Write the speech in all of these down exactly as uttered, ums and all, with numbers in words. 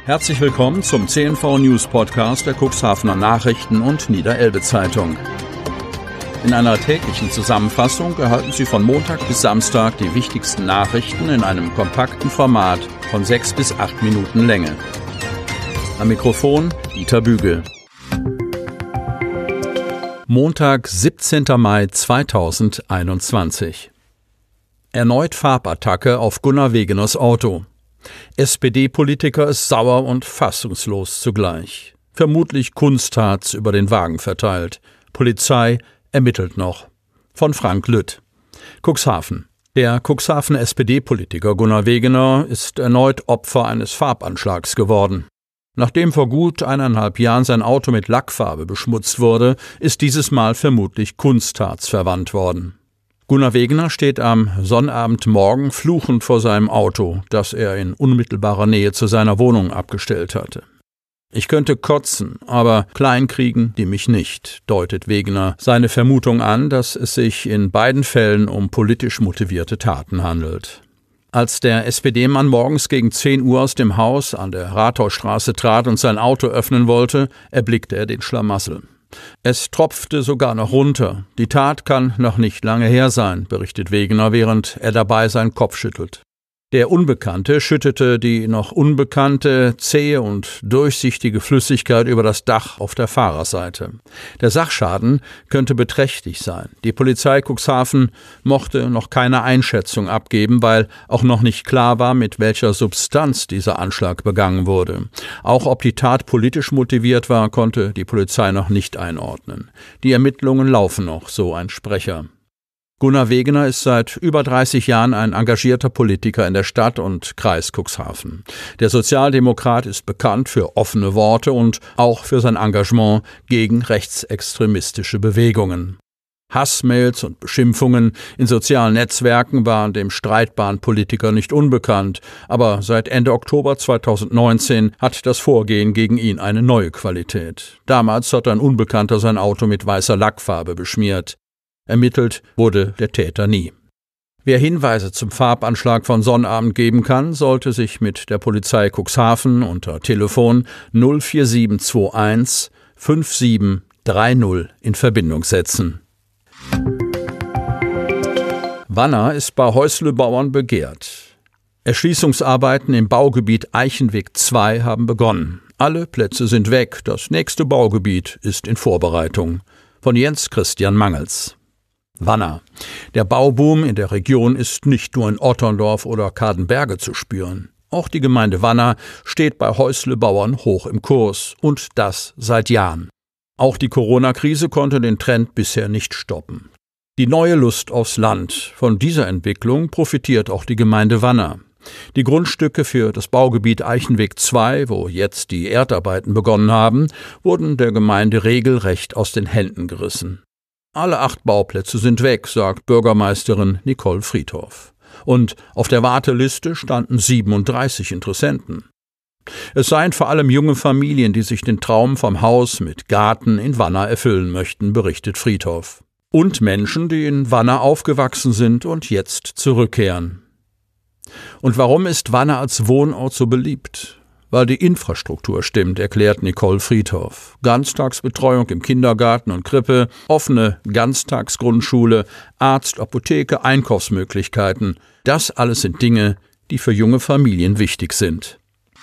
Herzlich willkommen zum C N V News Podcast der Cuxhavener Nachrichten und Niederelbe Zeitung. In einer täglichen Zusammenfassung erhalten Sie von Montag bis Samstag die wichtigsten Nachrichten in einem kompakten Format von sechs bis acht Minuten Länge. Am Mikrofon Dieter Bügel. Montag, siebzehnter Mai zweitausendeinundzwanzig. Erneut Farbattacke auf Gunnar Wegeners Auto. S P D-Politiker ist sauer und fassungslos zugleich. Vermutlich Kunstharz über den Wagen verteilt. Polizei ermittelt noch. Von Frank Lütt. Cuxhaven. Der Cuxhavener S P D-Politiker Gunnar Wegener ist erneut Opfer eines Farbanschlags geworden. Nachdem vor gut eineinhalb Jahren sein Auto mit Lackfarbe beschmutzt wurde, ist dieses Mal vermutlich Kunstharz verwandt worden. Gunnar Wegener steht am Sonnabendmorgen fluchend vor seinem Auto, das er in unmittelbarer Nähe zu seiner Wohnung abgestellt hatte. »Ich könnte kotzen, aber klein kriegen die mich nicht«, deutet Wegener seine Vermutung an, dass es sich in beiden Fällen um politisch motivierte Taten handelt. Als der S P D-Mann morgens gegen zehn Uhr aus dem Haus an der Rathausstraße trat und sein Auto öffnen wollte, erblickte er den Schlamassel. Es tropfte sogar noch runter. Die Tat kann noch nicht lange her sein, berichtet Wegener, während er dabei seinen Kopf schüttelt. Der Unbekannte schüttete die noch unbekannte, zähe und durchsichtige Flüssigkeit über das Dach auf der Fahrerseite. Der Sachschaden könnte beträchtlich sein. Die Polizei Cuxhaven mochte noch keine Einschätzung abgeben, weil auch noch nicht klar war, mit welcher Substanz dieser Anschlag begangen wurde. Auch ob die Tat politisch motiviert war, konnte die Polizei noch nicht einordnen. Die Ermittlungen laufen noch, so ein Sprecher. Gunnar Wegener ist seit über dreißig Jahren ein engagierter Politiker in der Stadt und Kreis Cuxhaven. Der Sozialdemokrat ist bekannt für offene Worte und auch für sein Engagement gegen rechtsextremistische Bewegungen. Hassmails und Beschimpfungen in sozialen Netzwerken waren dem streitbaren Politiker nicht unbekannt, aber seit Ende Oktober zweitausendneunzehn hat das Vorgehen gegen ihn eine neue Qualität. Damals hat ein Unbekannter sein Auto mit weißer Lackfarbe beschmiert. Ermittelt wurde der Täter nie. Wer Hinweise zum Farbanschlag von Sonnabend geben kann, sollte sich mit der Polizei Cuxhaven unter Telefon null vier sieben zwei eins fünf sieben drei null in Verbindung setzen. Wanner ist bei Häuslebauern begehrt. Erschließungsarbeiten im Baugebiet Eichenweg zwei haben begonnen. Alle Plätze sind weg, das nächste Baugebiet ist in Vorbereitung. Von Jens Christian Mangels. Wanner. Der Bauboom in der Region ist nicht nur in Otterndorf oder Kadenberge zu spüren. Auch die Gemeinde Wanner steht bei Häuslebauern hoch im Kurs, und das seit Jahren. Auch die Corona-Krise konnte den Trend bisher nicht stoppen. Die neue Lust aufs Land. Von dieser Entwicklung profitiert auch die Gemeinde Wanner. Die Grundstücke für das Baugebiet Eichenweg zwei, wo jetzt die Erdarbeiten begonnen haben, wurden der Gemeinde regelrecht aus den Händen gerissen. Alle acht Bauplätze sind weg, sagt Bürgermeisterin Nicole Friedhoff. Und auf der Warteliste standen siebenunddreißig Interessenten. Es seien vor allem junge Familien, die sich den Traum vom Haus mit Garten in Wanner erfüllen möchten, berichtet Friedhoff. Und Menschen, die in Wanner aufgewachsen sind und jetzt zurückkehren. Und warum ist Wanner als Wohnort so beliebt? Weil die Infrastruktur stimmt, erklärt Nicole Friedhoff. Ganztagsbetreuung im Kindergarten und Krippe, offene Ganztagsgrundschule, Arzt, Apotheke, Einkaufsmöglichkeiten. Das alles sind Dinge, die für junge Familien wichtig sind.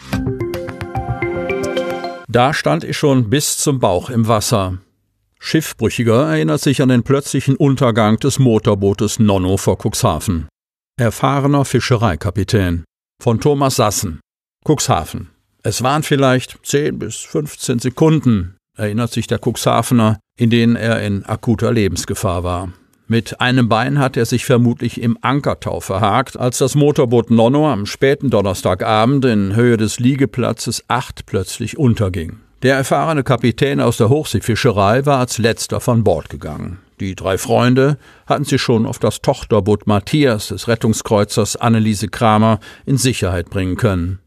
Da stand ich schon bis zum Bauch im Wasser. Schiffbrüchiger erinnert sich an den plötzlichen Untergang des Motorbootes Nonno vor Cuxhaven. Erfahrener Fischereikapitän. Von Thomas Sassen. Cuxhaven. Es waren vielleicht zehn bis fünfzehn Sekunden, erinnert sich der Cuxhavener, in denen er in akuter Lebensgefahr war. Mit einem Bein hat er sich vermutlich im Ankertau verhakt, als das Motorboot Nonno am späten Donnerstagabend in Höhe des Liegeplatzes acht plötzlich unterging. Der erfahrene Kapitän aus der Hochseefischerei war als letzter von Bord gegangen. Die drei Freunde hatten sich schon auf das Tochterboot Matthias des Rettungskreuzers Anneliese Kramer in Sicherheit bringen können.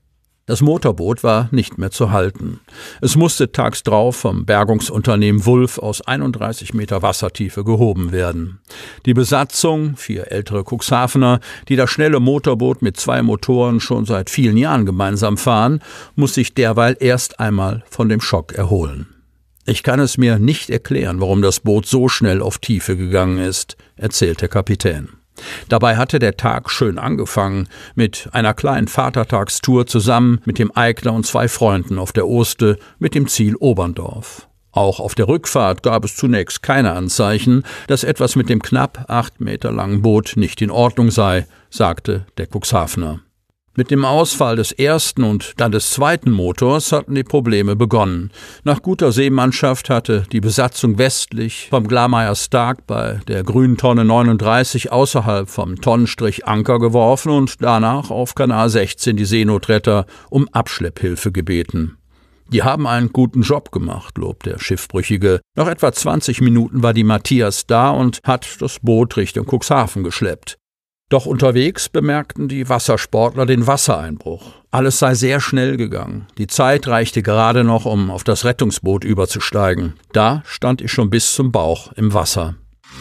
Das Motorboot war nicht mehr zu halten. Es musste tags drauf vom Bergungsunternehmen Wulff aus einunddreißig Meter Wassertiefe gehoben werden. Die Besatzung, vier ältere Cuxhavener, die das schnelle Motorboot mit zwei Motoren schon seit vielen Jahren gemeinsam fahren, muss sich derweil erst einmal von dem Schock erholen. »Ich kann es mir nicht erklären, warum das Boot so schnell auf Tiefe gegangen ist«, erzählt der Kapitän. Dabei hatte der Tag schön angefangen, mit einer kleinen Vatertagstour zusammen mit dem Eigner und zwei Freunden auf der Oste mit dem Ziel Oberndorf. Auch auf der Rückfahrt gab es zunächst keine Anzeichen, dass etwas mit dem knapp acht Meter langen Boot nicht in Ordnung sei, sagte der Cuxhavener. Mit dem Ausfall des ersten und dann des zweiten Motors hatten die Probleme begonnen. Nach guter Seemannschaft hatte die Besatzung westlich vom Glameyer Stark bei der grünen Tonne neununddreißig außerhalb vom Tonnenstrich Anker geworfen und danach auf Kanal sechzehn die Seenotretter um Abschlepphilfe gebeten. »Die haben einen guten Job gemacht«, lobt der Schiffbrüchige. Nach etwa zwanzig Minuten war die Matthias da und hat das Boot Richtung Cuxhaven geschleppt. Doch unterwegs bemerkten die Wassersportler den Wassereinbruch. Alles sei sehr schnell gegangen. Die Zeit reichte gerade noch, um auf das Rettungsboot überzusteigen. Da stand ich schon bis zum Bauch im Wasser.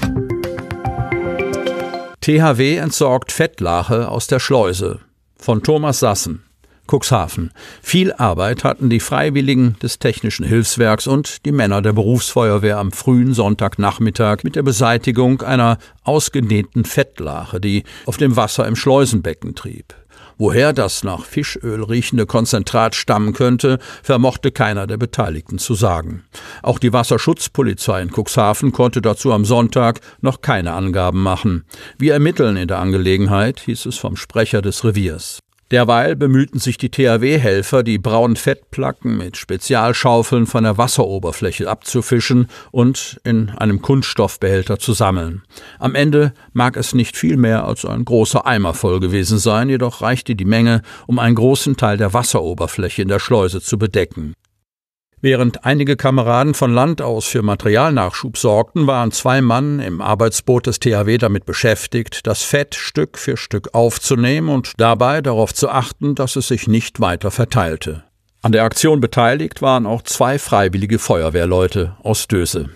T H W entsorgt Fettlache aus der Schleuse. Von Thomas Sassen. Cuxhaven. Viel Arbeit hatten die Freiwilligen des Technischen Hilfswerks und die Männer der Berufsfeuerwehr am frühen Sonntagnachmittag mit der Beseitigung einer ausgedehnten Fettlache, die auf dem Wasser im Schleusenbecken trieb. Woher das nach Fischöl riechende Konzentrat stammen könnte, vermochte keiner der Beteiligten zu sagen. Auch die Wasserschutzpolizei in Cuxhaven konnte dazu am Sonntag noch keine Angaben machen. Wir ermitteln in der Angelegenheit, hieß es vom Sprecher des Reviers. Derweil bemühten sich die T H W-Helfer, die braunen Fettplacken mit Spezialschaufeln von der Wasseroberfläche abzufischen und in einem Kunststoffbehälter zu sammeln. Am Ende mag es nicht viel mehr als ein großer Eimer voll gewesen sein, jedoch reichte die Menge, um einen großen Teil der Wasseroberfläche in der Schleuse zu bedecken. Während einige Kameraden von Land aus für Materialnachschub sorgten, waren zwei Mann im Arbeitsboot des T H W damit beschäftigt, das Fett Stück für Stück aufzunehmen und dabei darauf zu achten, dass es sich nicht weiter verteilte. An der Aktion beteiligt waren auch zwei freiwillige Feuerwehrleute aus Döse.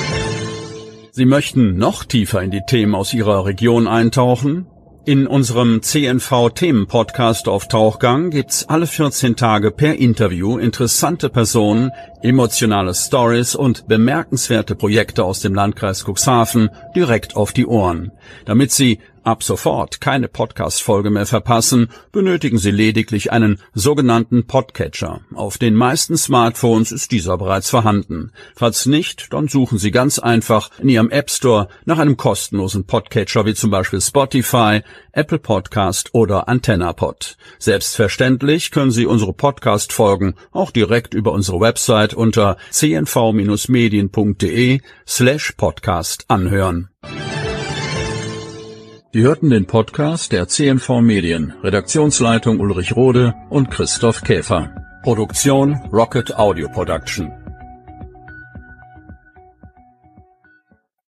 Sie möchten noch tiefer in die Themen aus Ihrer Region eintauchen? In unserem C N V-Themen-Podcast auf Tauchgang gibt's alle vierzehn Tage per Interview interessante Personen, emotionale Stories und bemerkenswerte Projekte aus dem Landkreis Cuxhaven direkt auf die Ohren. Damit Sie ab sofort keine Podcast-Folge mehr verpassen, benötigen Sie lediglich einen sogenannten Podcatcher. Auf den meisten Smartphones ist dieser bereits vorhanden. Falls nicht, dann suchen Sie ganz einfach in Ihrem App Store nach einem kostenlosen Podcatcher wie zum Beispiel Spotify, Apple Podcast oder AntennaPod. Selbstverständlich können Sie unsere Podcast-Folgen auch direkt über unsere Website unter c n v medien punkt d e slash podcast anhören. Sie hörten den Podcast der C N V Medien, Redaktionsleitung Ulrich Rode und Christoph Käfer. Produktion Rocket Audio Production.